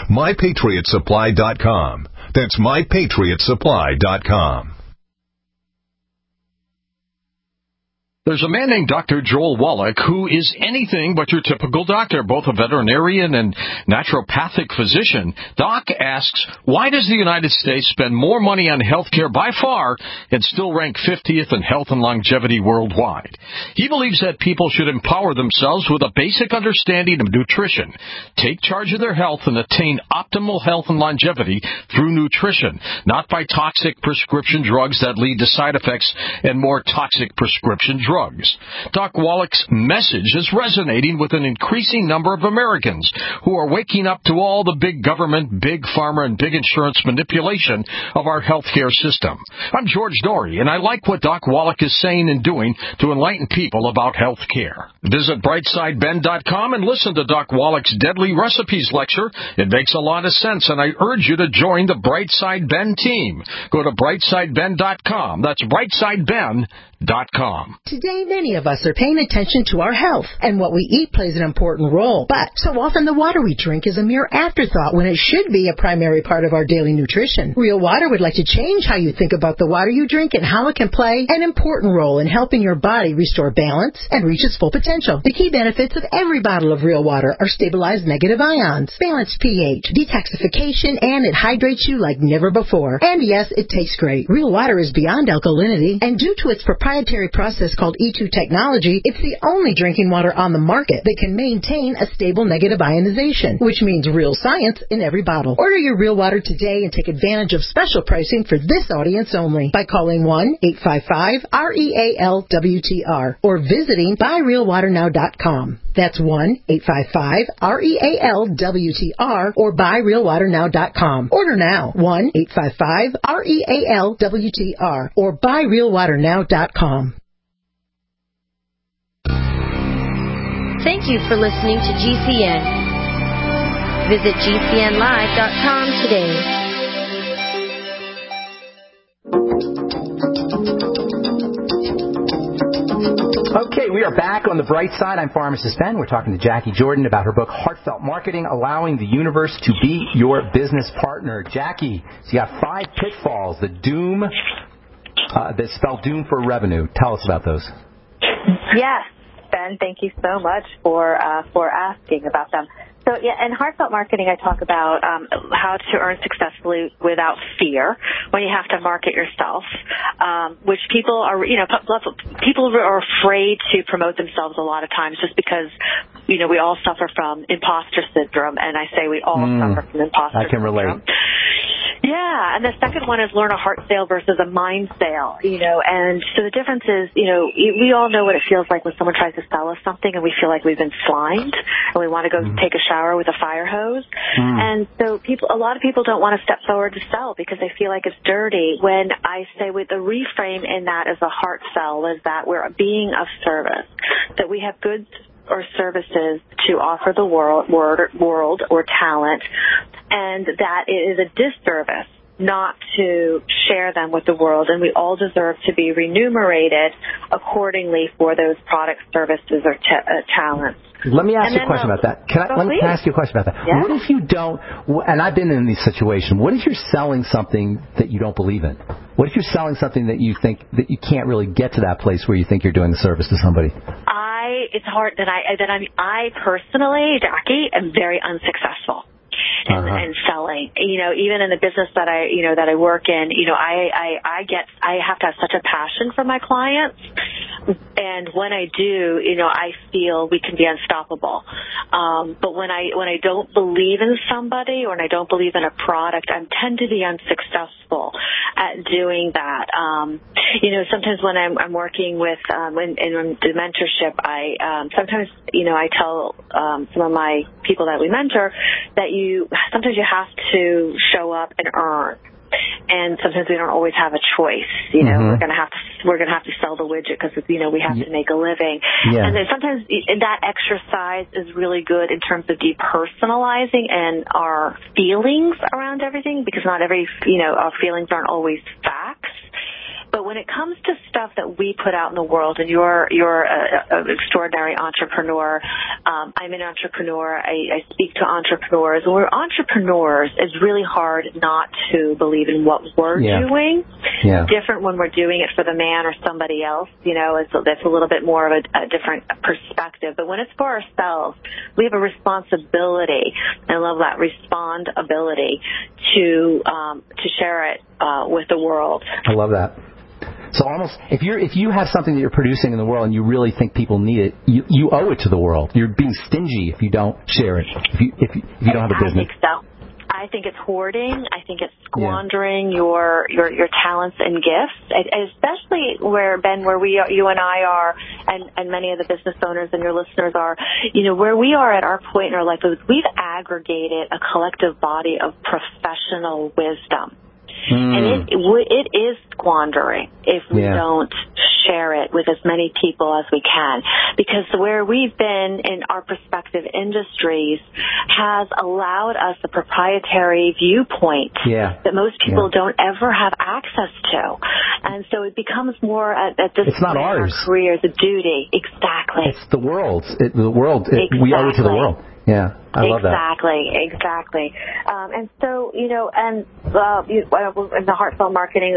MyPatriotSupply.com. That's MyPatriotSupply.com. There's a man named Dr. Joel Wallach who is anything but your typical doctor, both a veterinarian and naturopathic physician. Doc asks, why does the United States spend more money on health care by far and still rank 50th in health and longevity worldwide? He believes that people should empower themselves with a basic understanding of nutrition, take charge of their health, and attain optimal health and longevity through nutrition, not by toxic prescription drugs that lead to side effects and more toxic prescription drugs. Doc Wallach's message is resonating with an increasing number of Americans who are waking up to all the big government, big pharma, and big insurance manipulation of our healthcare system. I'm George Dory, and I like what Doc Wallach is saying and doing to enlighten people about health care. Visit brightsideben.com and listen to Doc Wallach's Deadly Recipes lecture. It makes a lot of sense, and I urge you to join the Brightside Ben team. Go to brightsideben.com. That's brightsideben.com. Today, many of us are paying attention to our health, and what we eat plays an important role. But so often the water we drink is a mere afterthought when it should be a primary part of our daily nutrition. Real Water would like to change how you think about the water you drink and how it can play an important role in helping your body restore balance and reach its full potential. The key benefits of every bottle of Real Water are stabilized negative ions, balanced pH, detoxification, and it hydrates you like never before. And yes, it tastes great. Real Water is beyond alkalinity, and due to its proprietary process called E2 technology, it's the only drinking water on the market that can maintain a stable negative ionization, which means real science in every bottle. Order your Real Water today and take advantage of special pricing for this audience only by calling 1-855-REAL-WTR or visiting buyrealwaternow.com. That's 1-855-REAL-WTR or buyrealwaternow.com. Order now. 1-855-REAL-WTR or buyrealwaternow.com. Thank you for listening to GCN. Visit GCNlive.com today. Okay, we are back on the bright side. I'm Pharmacist Ben. We're talking to Jackie Jordan about her book, Heartfelt Marketing, Allowing the Universe to Be Your Business Partner. Jackie, so you got 5 pitfalls, the doom, that spell doom for revenue. Tell us about those. Yes, Ben, thank you so much for asking about them. So, yeah, in Heartfelt Marketing, I talk about how to earn successfully without fear when you have to market yourself, which people are, people are afraid to promote themselves a lot of times just because, we all suffer from imposter syndrome, and I say we all suffer from imposter syndrome. I can relate. Yeah, and the second one is learn a heart sale versus a mind sale, and so the difference is, we all know what it feels like when someone tries to sell us something and we feel like we've been slimed and we want to go take a shower with a fire hose. And so a lot of people don't want to step forward to sell because they feel like it's dirty. When I say with the reframe in that as a heart sell is that we're being of service, that we have goods or services to offer the world or talent, and that it is a disservice not to share them with the world, and we all deserve to be remunerated accordingly for those products, services, or talents. Let me ask you a question about that. Let me ask you a question about that. Yeah. What if you don't, and I've been in this situation, what if you're selling something that you don't believe in? What if you're selling something that you think that you can't really get to that place where you think you're doing a service to somebody? It's hard that I personally, Jackie, am very unsuccessful. And selling, even in the business that I work in, I have to have such a passion for my clients, and when I do, I feel we can be unstoppable. But when I don't believe in somebody or when I don't believe in a product, I tend to be unsuccessful at doing that. Sometimes when I'm working with in the mentorship, I tell some of my people that we mentor that sometimes you have to show up and earn, and sometimes we don't always have a choice. We're gonna have to sell the widget because we have to make a living. Yeah. And then sometimes that exercise is really good in terms of depersonalizing and our feelings around everything, because not every our feelings aren't always facts. But when it comes to stuff that we put out in the world, and you're an extraordinary entrepreneur, I'm an entrepreneur. I speak to entrepreneurs. When we're entrepreneurs, it's really hard not to believe in what we're doing. Yeah. Different when we're doing it for the man or somebody else. That's a little bit more of a different perspective. But when it's for ourselves, we have a responsibility. I love that respondability to share it with the world. I love that. So almost, if you have something that you're producing in the world and you really think people need it, you owe it to the world. You're being stingy if you don't share it. If you don't have a business. I think so. I think it's hoarding. I think it's squandering your talents and gifts, especially where, Ben, you and I are, and many of the business owners and your listeners are, where we are at our point in our life is we've aggregated a collective body of professional wisdom. And it is squandering if we don't share it with as many people as we can, because where we've been in our prospective industries has allowed us a proprietary viewpoint that most people don't ever have access to, and so it becomes more at this it's not ours. In our careers a duty. Exactly. It's the world's. We owe it to the world. Yeah, I love that. Exactly. And so, in the heartfelt marketing,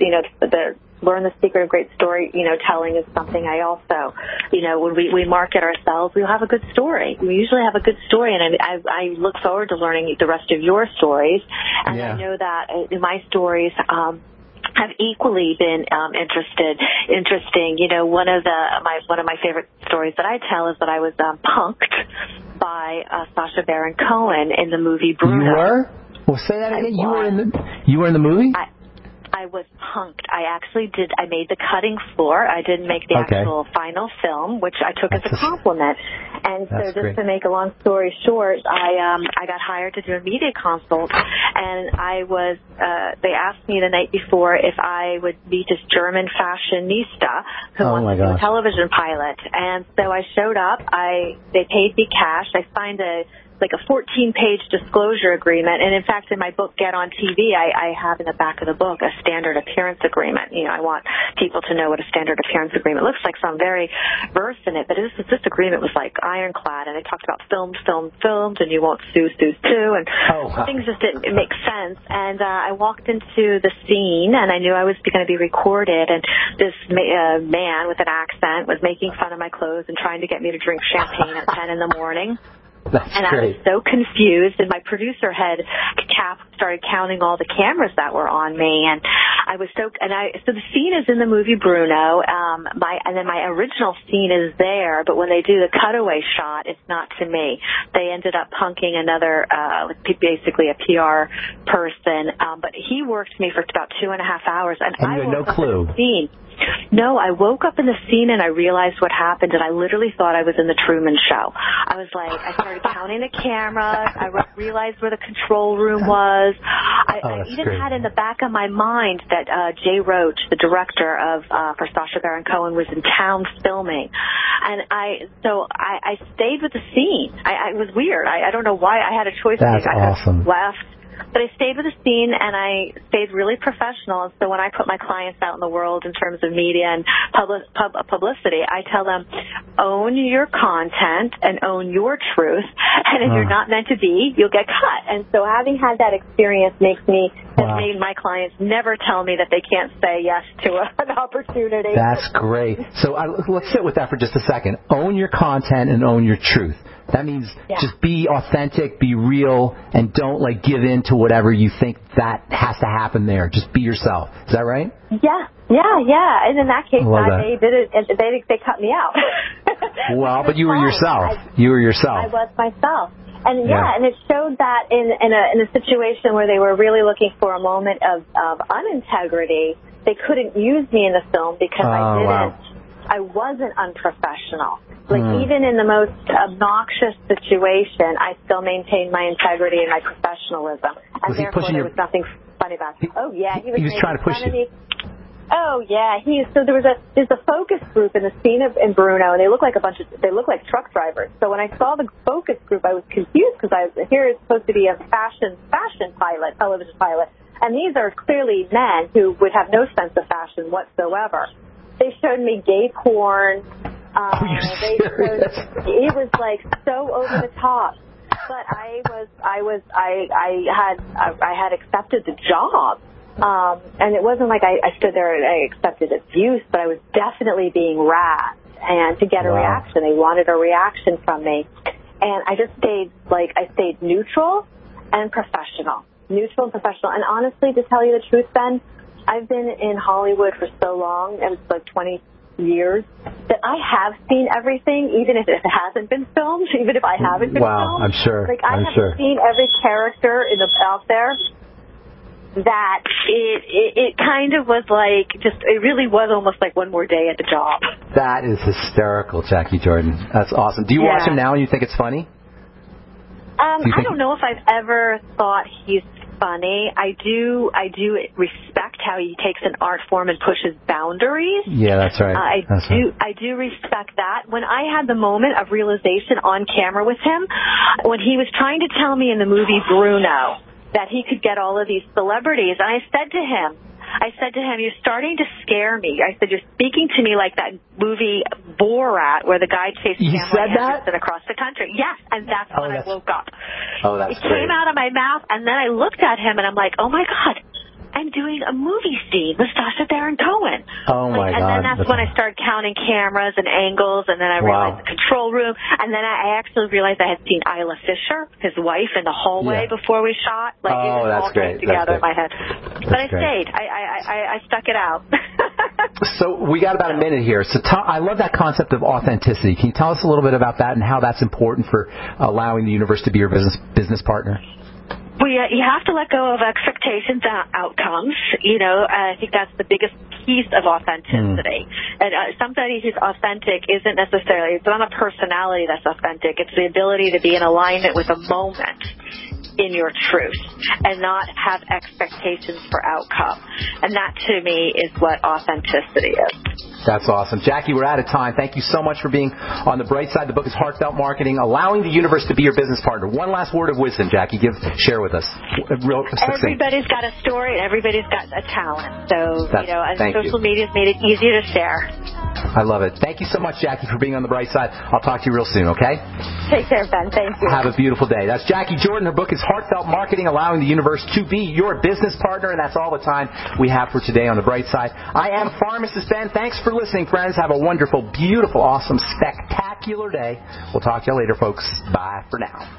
learn the secret of great story, telling is something I also, when we market ourselves, we'll have a good story. We usually have a good story, and I look forward to learning the rest of your stories. And I know that my stories, have equally been interesting. One of my favorite stories that I tell is that I was punked by Sacha Baron Cohen in the movie Bruno. You were? Well, say that again. You were in the movie? I was punked. I made the cutting floor. I didn't make the actual final film, which I took as a compliment. And so just to make a long story short, I got hired to do a media consult, and they asked me the night before if I would meet this German fashionista who wants to do a television pilot. And so I showed up. They paid me cash. I signed a 14-page disclosure agreement. And in fact, in my book, Get on TV, I have in the back of the book a standard appearance agreement. I want people to know what a standard appearance agreement looks like, so I'm very versed in it. But this agreement was like ironclad, and it talked about filmed, and you won't sue, and things just didn't make sense. And I walked into the scene, and I knew I was going to be recorded, and this man with an accent was making fun of my clothes and trying to get me to drink champagne at 10 in the morning. I was so confused, and my producer head started counting all the cameras that were on me, and so the scene is in the movie Bruno, and then my original scene is there, but when they do the cutaway shot, it's not to me. They ended up punking another, basically a PR person, but he worked me for about 2.5 hours, and I you had no clue. No, I woke up in the scene and I realized what happened, and I literally thought I was in the Truman Show. I started counting the cameras. I realized where the control room was. I even had in the back of my mind that Jay Roach, the director for Sacha Baron Cohen, was in town filming, and so I stayed with the scene. It was weird. I don't know why I had a choice. That's awesome. I left. But I stayed with the scene, and I stayed really professional. And so when I put my clients out in the world in terms of media and publicity, I tell them, own your content and own your truth. And if you're not meant to be, you'll get cut. And so having had that experience has made my clients never tell me that they can't say yes to an opportunity. That's great. So let's sit with that for just a second. Own your content and own your truth. That means just be authentic, be real, and don't give in to whatever you think that has to happen there. Just be yourself. Is that right? Yeah. And in that case, they did it. They cut me out. Well, but you were yourself. You were yourself. I was myself. And and it showed that in a situation where they were really looking for a moment of unintegrity, they couldn't use me in the film because I wasn't unprofessional. Even in the most obnoxious situation, I still maintained my integrity and my professionalism. And therefore, there was nothing funny about it. He was trying to push you. Oh yeah, so there's a focus group in the scene in Bruno, and they look like truck drivers. So when I saw the focus group, I was confused because here is supposed to be a fashion pilot, television pilot, And these are clearly men who would have no sense of fashion whatsoever. They showed me gay porn. It was like so over the top. But I had accepted the job. And it wasn't like I stood there and I accepted abuse, but I was definitely being razzed. And to get a reaction, they wanted a reaction from me. And I just stayed neutral and professional. Neutral and professional. And honestly, to tell you the truth, Ben, I've been in Hollywood for so long, it was like 20 years, that I have seen everything, even if it hasn't been filmed, even if I haven't been filmed. I'm sure. Like, I have seen every character out there, that it kind of was like, it really was almost like one more day at the job. That is hysterical, Jackie Jordan. That's awesome. Do you watch him now and you think it's funny? I don't know if I've ever thought he's funny. I do respect how he takes an art form and pushes boundaries. Yeah, that's right. I do respect that. When I had the moment of realization on camera with him, when he was trying to tell me in the movie Bruno that he could get all of these celebrities, and I said to him, you're starting to scare me. I said, you're speaking to me like that movie Borat where the guy chased Pamela Anderson across the country. Yes, and that's when I woke up. Oh, that's It came out of my mouth, and then I looked at him, and I'm like, oh, my God, I'm doing a movie scene with Sacha Baron Cohen. Oh, my God. And then that's when I started counting cameras and angles, and then I realized the control room, and then I actually realized I had seen Isla Fisher, his wife, in the hallway before we shot. Like, it was all came together in my head. But I stayed. I stuck it out. So we got about a minute here. So I love that concept of authenticity. Can you tell us a little bit about that and how that's important for allowing the universe to be your business partner? Well, you have to let go of expectations and outcomes. I think that's the biggest piece of authenticity. And somebody who's authentic isn't necessarily, it's not a personality that's authentic. It's the ability to be in alignment with a moment in your truth and not have expectations for outcome. And that, to me, is what authenticity is. That's awesome. Jackie, we're out of time. Thank you so much for being on the bright side. The book is Heartfelt Marketing, Allowing the Universe to be Your Business Partner. One last word of wisdom, Jackie. Share with us. Real succinct. Everybody's got a story and everybody's got a talent. So, and social media's made it easier to share. I love it. Thank you so much, Jackie, for being on the bright side. I'll talk to you real soon, okay? Take care, Ben. Thank you. Have a beautiful day. That's Jackie Jordan. Her book is Heartfelt Marketing, Allowing the Universe to be Your Business Partner. And that's all the time we have for today on the bright side. I am Pharmacist Ben. Thanks for listening, friends. Have a wonderful, beautiful, awesome, spectacular day. We'll talk to you later, folks. Bye for now.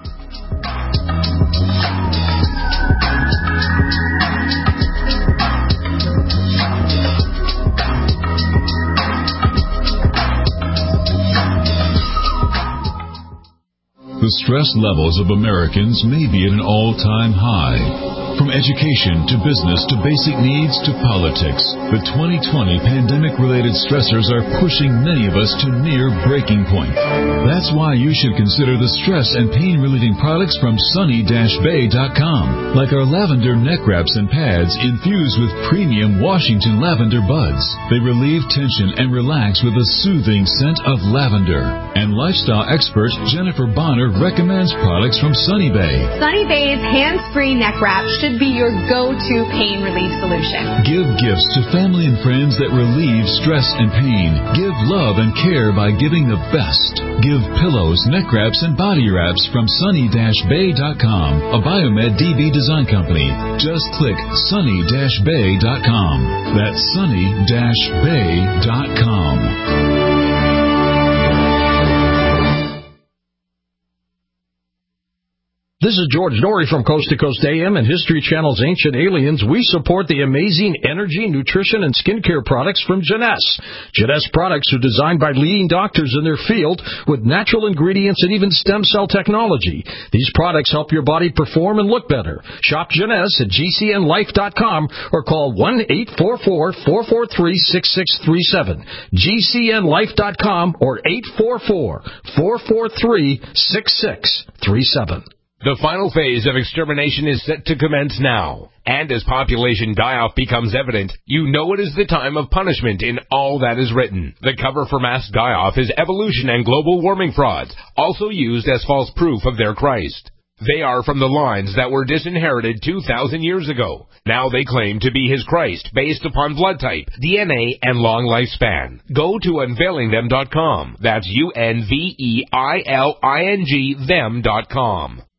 The stress levels of Americans may be at an all-time high. From education to business to basic needs to politics, the 2020 pandemic-related stressors are pushing many of us to near breaking point. That's why you should consider the stress and pain-relieving products from Sunny-Bay.com, like our lavender neck wraps and pads infused with premium Washington lavender buds. They relieve tension and relax with a soothing scent of lavender. And lifestyle expert Jennifer Bonner recommends products from Sunny Bay. Sunny Bay's hands-free neck wrap should be your go-to pain relief solution. Give gifts to family and friends that relieve stress and pain. Give love and care by giving the best. Give pillows, neck wraps, and body wraps from Sunny-Bay.com, a Biomed DB design company. Just click Sunny-Bay.com. That's Sunny-Bay.com. This is George Norrie from Coast to Coast AM and History Channel's Ancient Aliens. We support the amazing energy, nutrition, and skincare products from Jeunesse. Jeunesse products are designed by leading doctors in their field with natural ingredients and even stem cell technology. These products help your body perform and look better. Shop Jeunesse at GCNlife.com or call 1-844-443-6637. GCNlife.com or 844-443-6637. The final phase of extermination is set to commence now. And as population die-off becomes evident, you know it is the time of punishment in all that is written. The cover for mass die-off is evolution and global warming frauds, also used as false proof of their Christ. They are from the lines that were disinherited 2,000 years ago. Now they claim to be his Christ based upon blood type, DNA, and long lifespan. Go to unveilingthem.com. That's UNVEILING them.com.